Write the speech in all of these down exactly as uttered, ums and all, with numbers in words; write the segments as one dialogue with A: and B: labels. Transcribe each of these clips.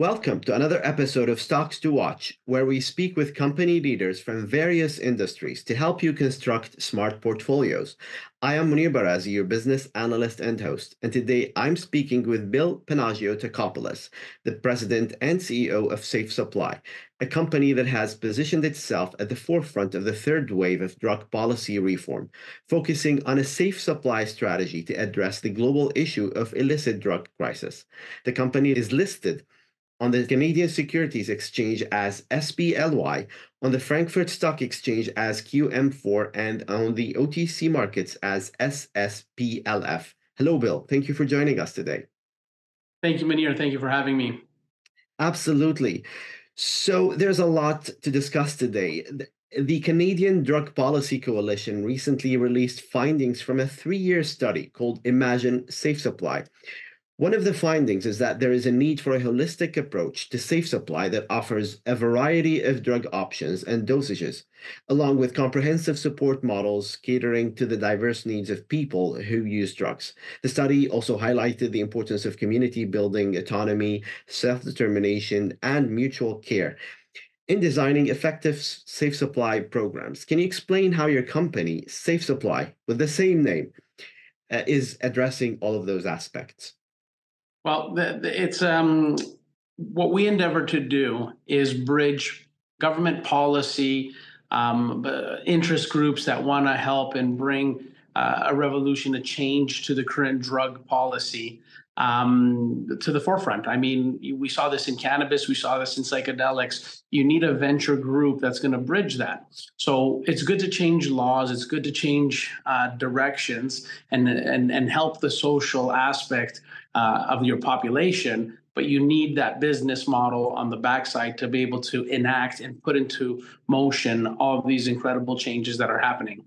A: Welcome to another episode of Stocks to Watch, where we speak with company leaders from various industries to help you construct smart portfolios. I am Munir Barazi, your business analyst and host, and today I'm speaking with Bill Panagiotakopoulos, the president and C E O of Safe Supply, a company that has positioned itself at the forefront of the third wave of drug policy reform, focusing on a safe supply strategy to address the global issue of illicit drug crisis. The company is listed on the Canadian Securities Exchange as S P L Y, on the Frankfurt Stock Exchange as Q M four, and on the O T C markets as S S P L F. Hello, Bill. Thank you for joining us today.
B: Thank you, Munir. Thank you for having me.
A: Absolutely. So there's a lot to discuss today. The Canadian Drug Policy Coalition recently released findings from a three-year study called Imagine Safe Supply. One of the findings is that there is a need for a holistic approach to safe supply that offers a variety of drug options and dosages, along with comprehensive support models catering to the diverse needs of people who use drugs. The study also highlighted the importance of community building, autonomy, self-determination, and mutual care in designing effective safe supply programs. Can you explain how your company, Safe Supply, with the same name, uh, is addressing all of those aspects?
B: Well, the, the, it's um, what we endeavor to do is bridge government policy, um, interest groups that want to help and bring uh, a revolution, a change to the current drug policy um, to the forefront. I mean, we saw this in cannabis, we saw this in psychedelics. You need a venture group that's going to bridge that. So it's good to change laws. It's good to change uh, directions and, and, and help the social aspect uh, of your population. But you need that business model on the backside to be able to enact and put into motion all of these incredible changes that are happening.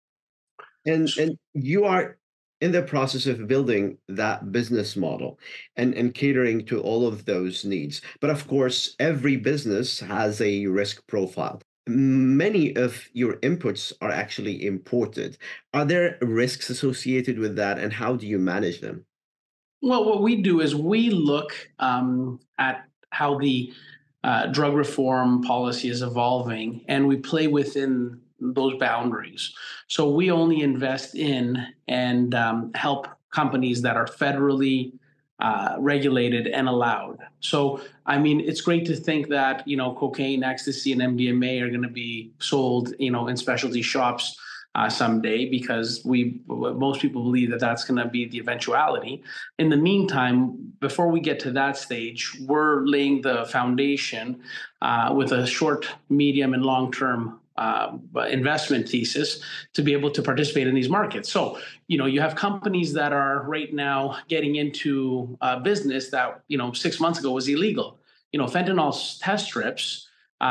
A: And, and you are in the process of building that business model and, and catering to all of those needs. But of course, every business has a risk profile. Many of your inputs are actually imported. Are there risks associated with that, and how do you manage them?
B: Well, what we do is we look um, at how the uh, drug reform policy is evolving, and we play within those boundaries. So we only invest in and um, help companies that are federally uh, regulated and allowed. So, I mean, it's great to think that, you know, cocaine, ecstasy, and M D M A are going to be sold, you know, in specialty shops uh, someday, because we most people believe that that's going to be the eventuality. In the meantime, before we get to that stage, we're laying the foundation uh, with a short, medium, and long-term Uh, investment thesis to be able to participate in these markets. So, you know, you have companies that are right now getting into a business that, you know, six months ago was illegal. You know, fentanyl test strips,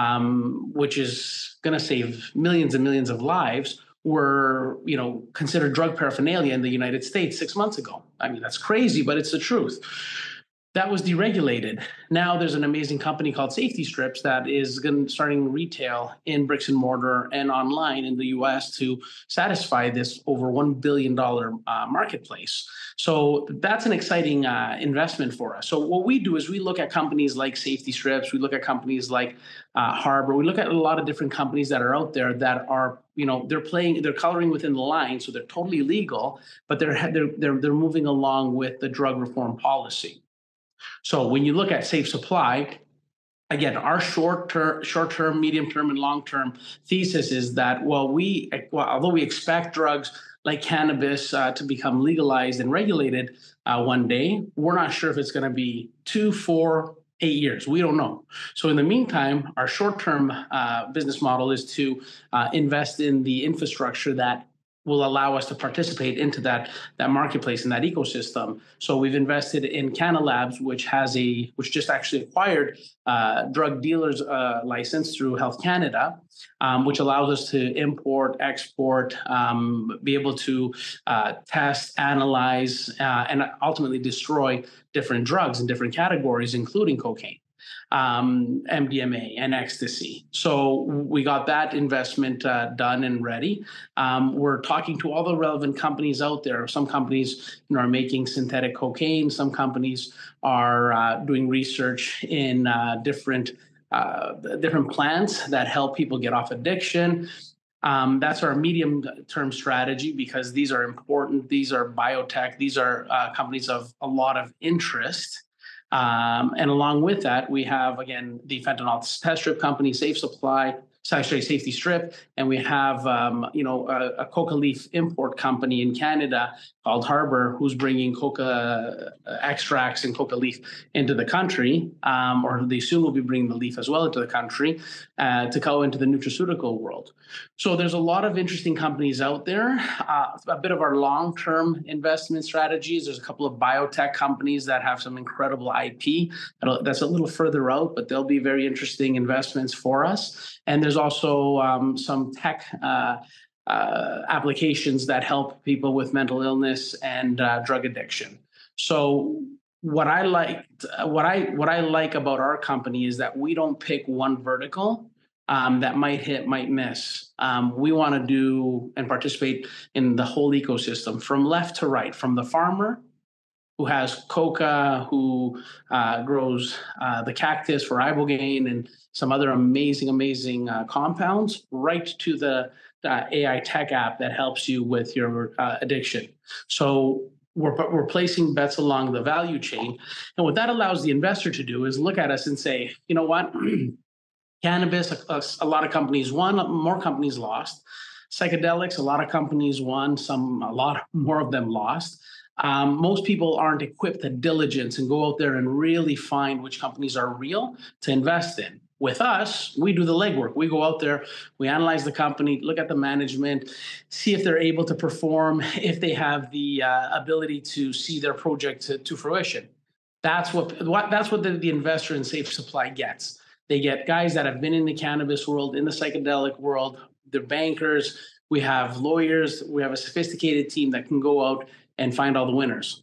B: um, which is going to save millions and millions of lives, were, you know, considered drug paraphernalia in the United States six months ago. I mean, that's crazy, but it's the truth. That was deregulated. Now there's an amazing company called Safety Strips that is going starting retail in bricks and mortar and online in the U S to satisfy this over one billion dollars uh, marketplace. So that's an exciting uh, investment for us. So what we do is we look at companies like Safety Strips, we look at companies like uh, Harbor, we look at a lot of different companies that are out there that are, you know, they're playing, they're coloring within the line, so they're totally legal, but they're they're they're, they're moving along with the drug reform policy. So when you look at Safe Supply, again, our short-term, short-term, medium-term, and long-term thesis is that, well, we, well, although we expect drugs like cannabis uh, to become legalized and regulated uh, one day, we're not sure if it's going to be two, four, eight years. We don't know. So in the meantime, our short-term uh, business model is to uh, invest in the infrastructure that will allow us to participate into that that marketplace and that ecosystem. So we've invested in Canna Labs, which has a which just actually acquired uh, drug dealers uh, license through Health Canada, um, which allows us to import, export, um, be able to uh, test, analyze, uh, and ultimately destroy different drugs in different categories, including cocaine. um, M D M A and ecstasy. So we got that investment uh, done and ready. Um, we're talking to all the relevant companies out there. Some companies, you know, are making synthetic cocaine. Some companies are uh, doing research in uh, different uh, different plants that help people get off addiction. Um, that's our medium-term strategy, because these are important. These are biotech. These are uh, companies of a lot of interest. Um, and along with that, we have, again, the fentanyl test strip company, Safe Supply, actually Safety Strip, and we have, um, you know, a, a coca leaf import company in Canada called Harbor, who's bringing coca extracts and coca leaf into the country, um, or they soon will be bringing the leaf as well into the country uh, to go into the nutraceutical world. So there's a lot of interesting companies out there. Uh, a bit of our long-term investment strategies. There's a couple of biotech companies that have some incredible I P that's a little further out, but they'll be very interesting investments for us. And there's also um, some tech uh, uh, applications that help people with mental illness and uh, drug addiction. So what I like, what I what I like about our company is that we don't pick one vertical um, that might hit, might miss. Um, we want to do and participate in the whole ecosystem, from left to right, from the farmer who has coca, who uh, grows uh, the cactus for ibogaine and some other amazing, amazing uh, compounds, right to the uh, A I tech app that helps you with your uh, addiction. So we're, we're placing bets along the value chain. And what that allows the investor to do is look at us and say, you know what? Cannabis, a, a lot of companies won, more companies lost. Psychedelics, a lot of companies won, some, a lot more of them lost. Um, most people aren't equipped to diligence and go out there and really find which companies are real to invest in. With us, we do the legwork. We go out there, we analyze the company, look at the management, see if they're able to perform, if they have the uh, ability to see their project to, to fruition. That's what, what that's what the, the investor in Safe Supply gets. They get guys that have been in the cannabis world, in the psychedelic world. They're bankers. We have lawyers. We have a sophisticated team that can go out and find all the winners.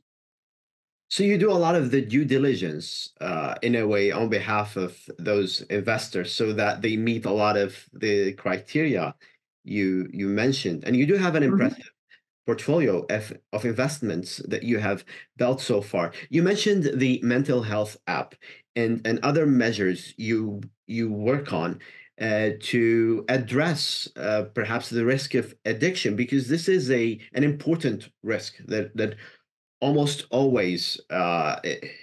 A: So you do a lot of the due diligence uh, in a way on behalf of those investors so that they meet a lot of the criteria you you mentioned. And you do have an impressive mm-hmm. portfolio of, of investments that you have built so far. You mentioned the mental health app and, and other measures you you work on uh, to address uh, perhaps the risk of addiction, because this is a an important risk that that almost always uh,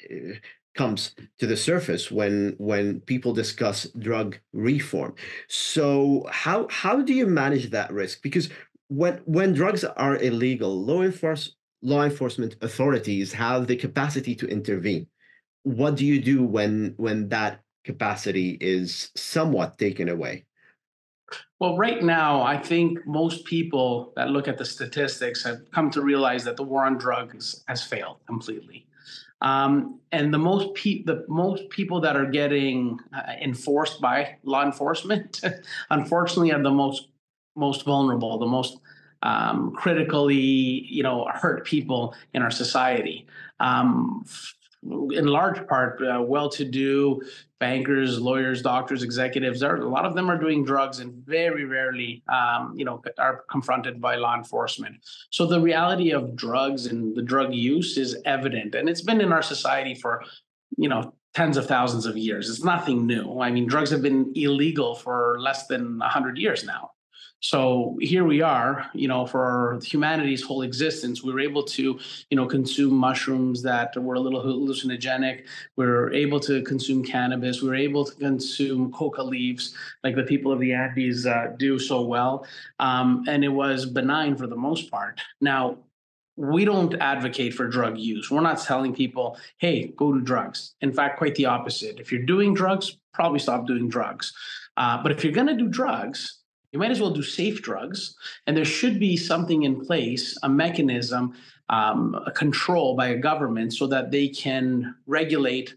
A: comes to the surface when when people discuss drug reform. So how how do you manage that risk? Because when when drugs are illegal, law enforce law enforcement authorities have the capacity to intervene. What do you do when when that capacity is somewhat taken away?
B: Well, right now, I think most people that look at the statistics have come to realize that the war on drugs has failed completely. Um, and the most pe- the most people that are getting uh, enforced by law enforcement, unfortunately, are the most most vulnerable, the most um, critically, you know, hurt people in our society. Um, in large part, uh, well-to-do bankers, lawyers, doctors, executives, are, a lot of them are doing drugs and very rarely, um, you know, are confronted by law enforcement. So the reality of drugs and the drug use is evident, and it's been in our society for, you know, tens of thousands of years. It's nothing new. I mean, drugs have been illegal for less than a hundred years now. So here we are, you know, for humanity's whole existence, we were able to, you know, consume mushrooms that were a little hallucinogenic. We were able to consume cannabis. We were able to consume coca leaves like the people of the Andes uh, do so well. Um, and it was benign for the most part. Now, we don't advocate for drug use. We're not telling people, hey, go do drugs. In fact, quite the opposite. If you're doing drugs, probably stop doing drugs. Uh, but if you're going to do drugs, you might as well do safe drugs, and there should be something in place, a mechanism, um, a control by a government so that they can regulate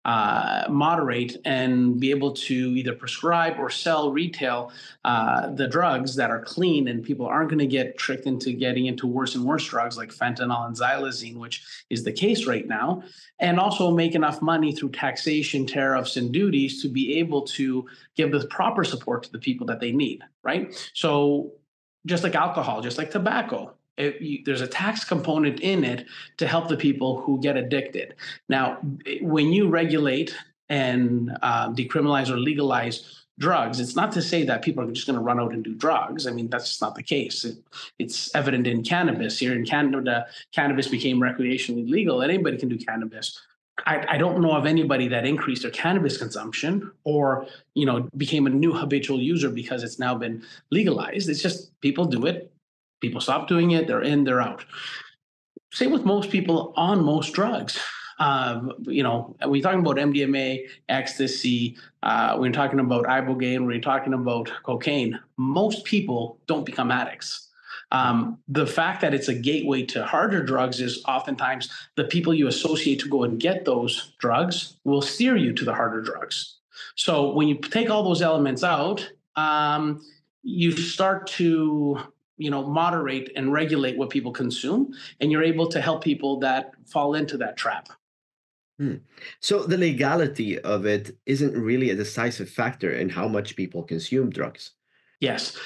B: uh, moderate and be able to either prescribe or sell retail uh, the drugs that are clean, and people aren't going to get tricked into getting into worse and worse drugs like fentanyl and xylazine, which is the case right now, and also make enough money through taxation, tariffs, and duties to be able to give the proper support to the people that they need, right? So just like alcohol, just like tobacco, it, you, there's a tax component in it to help the people who get addicted. Now, when you regulate and uh, decriminalize or legalize drugs, it's not to say that people are just going to run out and do drugs. I mean, that's just not the case. It, it's evident in cannabis. Here in Canada, cannabis became recreationally legal. Anybody can do cannabis. I, I don't know of anybody that increased their cannabis consumption or, you know, became a new habitual user because it's now been legalized. It's just people do it. People stop doing it. They're in, they're out. Same with most people on most drugs. Um, you know, we're talking about M D M A, ecstasy, uh, we're talking about ibogaine, we're talking about cocaine. Most people don't become addicts. Um, the fact that it's a gateway to harder drugs is oftentimes the people you associate to go and get those drugs will steer you to the harder drugs. So when you take all those elements out, um, you start to you know, moderate and regulate what people consume, and you're able to help people that fall into that trap.
A: Hmm. So the legality of it isn't really a decisive factor in how much people consume drugs.
B: Yes.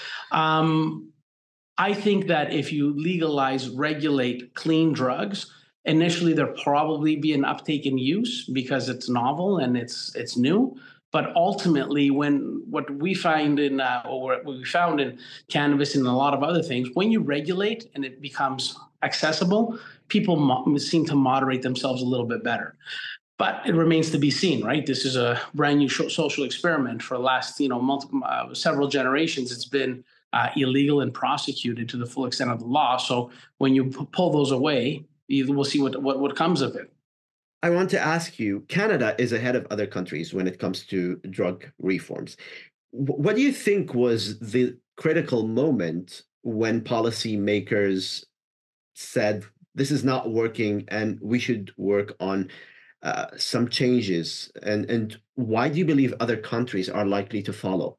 B: Um, I think that if you legalize, regulate clean drugs, initially there'll probably be an uptake in use because it's novel and it's it's new. But ultimately, when what we find in uh, or what we found in cannabis and a lot of other things, when you regulate and it becomes accessible, people mo- seem to moderate themselves a little bit better. But it remains to be seen, right? This is a brand new social experiment. For the last, you know, multiple, uh, several generations, it's been uh, illegal and prosecuted to the full extent of the law. So when you p- pull those away, you, we'll see what, what what comes of it.
A: I want to ask you, Canada is ahead of other countries when it comes to drug reforms. Wh- What do you think was the critical moment when policymakers said this is not working and we should work on uh, some changes? And and why do you believe other countries are likely to follow?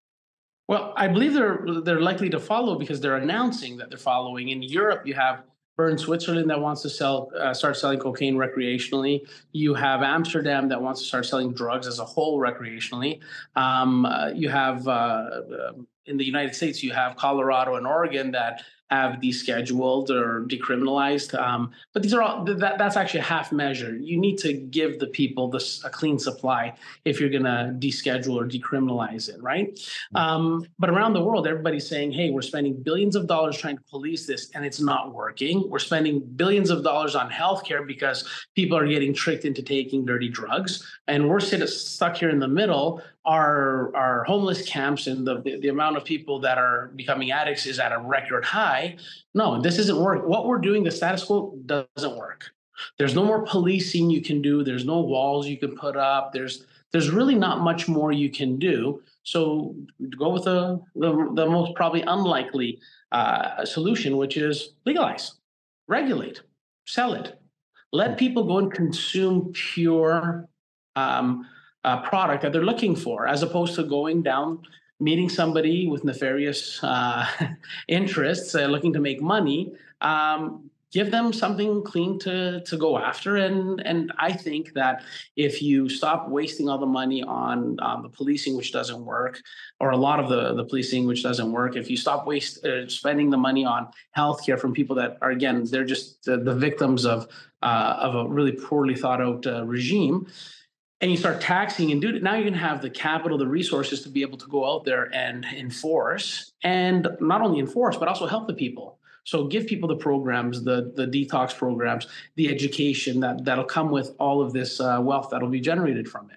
B: Well, I believe they're they're likely to follow because they're announcing that they're following. In Europe, you have Bern, Switzerland that wants to sell uh, start selling cocaine recreationally. You have Amsterdam that wants to start selling drugs as a whole recreationally. Um, uh, you have uh, uh, in the United States, you have Colorado and Oregon that have descheduled or decriminalized. Um, but these are all that, that's actually a half measure. You need to give the people this a clean supply if you're going to deschedule or decriminalize it, right? Um, but around the world, everybody's saying, hey, we're spending billions of dollars trying to police this and it's not working. We're spending billions of dollars on healthcare because people are getting tricked into taking dirty drugs. And we're sit- stuck here in the middle. Our, our homeless camps and the, the, the amount of people that are becoming addicts is at a record high. No, this isn't working. What we're doing, the status quo, doesn't work. There's no more policing you can do. There's no walls you can put up. There's there's really not much more you can do. So go with the the, the most probably unlikely uh, solution, which is legalize, regulate, sell it, let people go and consume pure um, uh, product that they're looking for, as opposed to going down, meeting somebody with nefarious uh, interests, uh, looking to make money. Um, give them something clean to to go after, and and I think that if you stop wasting all the money on um, the policing, which doesn't work, or a lot of the the policing, which doesn't work, if you stop waste uh, spending the money on healthcare from people that are, again, they're just the, the victims of uh, of a really poorly thought out uh, regime, and you start taxing and do it, now you're going to have the capital, the resources to be able to go out there and enforce, and not only enforce but also help the people. So give people the programs, the the detox programs, the education that that'll come with all of this uh, wealth that'll be generated from it.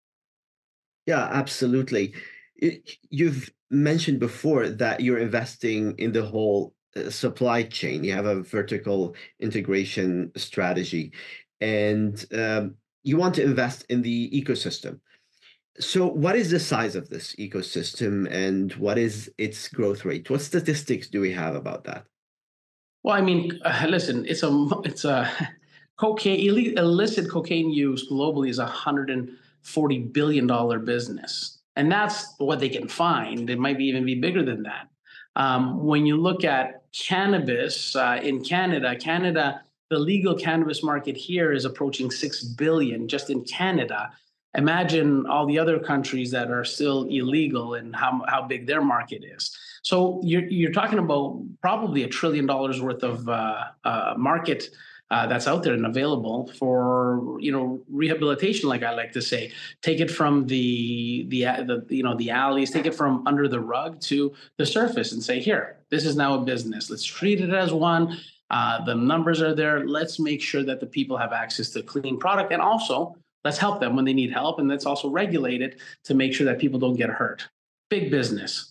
A: Yeah, absolutely. Y- You've mentioned before that you're investing in the whole uh, supply chain. You have a vertical integration strategy, and um, you want to invest in the ecosystem. So, what is the size of this ecosystem, and what is its growth rate? What statistics do we have about that?
B: Well, I mean, uh, listen, it's a it's a Cocaine, illi- illicit cocaine use globally is a one hundred forty billion dollars business. And that's what they can find. It might be even be bigger than that. Um, when you look at cannabis uh, in Canada, Canada, the legal cannabis market here is approaching six billion dollars just in Canada. Imagine all the other countries that are still illegal and how, how big their market is. So you're, you're talking about probably a trillion dollars worth of uh, uh, market uh, that's out there and available for, you know, rehabilitation, like I like to say. Take it from the, the the you know the alleys, take it from under the rug to the surface, and say, here, this is now a business. Let's treat it as one. Uh, the numbers are there. Let's make sure that the people have access to clean product, and also let's help them when they need help, and let's also regulate it to make sure that people don't get hurt. Big business.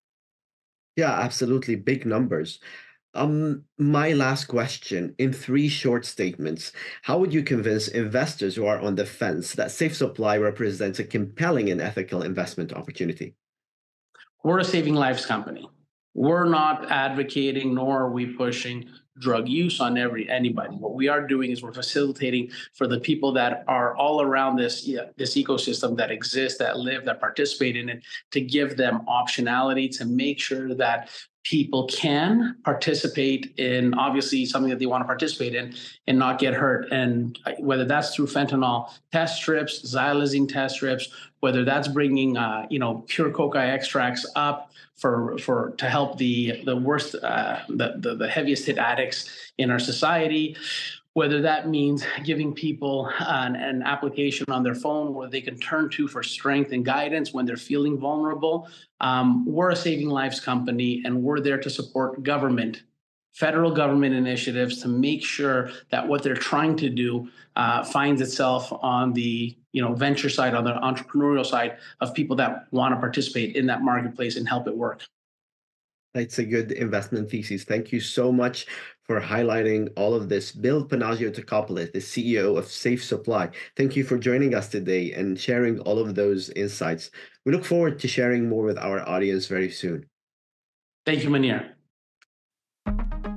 A: Yeah, absolutely. Big numbers. Um, my last question, in three short statements, how would you convince investors who are on the fence that Safe Supply represents a compelling and ethical investment opportunity?
B: We're a saving lives company. We're not advocating nor are we pushing drug use on every anybody. What we are doing is we're facilitating for the people that are all around this, yeah, this ecosystem that exists, that live, that participate in it, to give them optionality to make sure that people can participate in obviously something that they want to participate in and not get hurt. And whether that's through fentanyl test strips, xylazine test strips, whether that's bringing uh, you know pure coca extracts up for for to help the the worst uh, the, the the heaviest hit addicts in our society, whether that means giving people an, an application on their phone where they can turn to for strength and guidance when they're feeling vulnerable. Um, we're a saving lives company, and we're there to support government, federal government initiatives to make sure that what they're trying to do uh, finds itself on the you know venture side, on the entrepreneurial side of people that want to participate in that marketplace and help it work.
A: That's a good investment thesis. Thank you so much for highlighting all of this. Bill Panagiotakopoulos, the C E O of Safe Supply. Thank you for joining us today and sharing all of those insights. We look forward to sharing more with our audience very soon.
B: Thank you, Manir.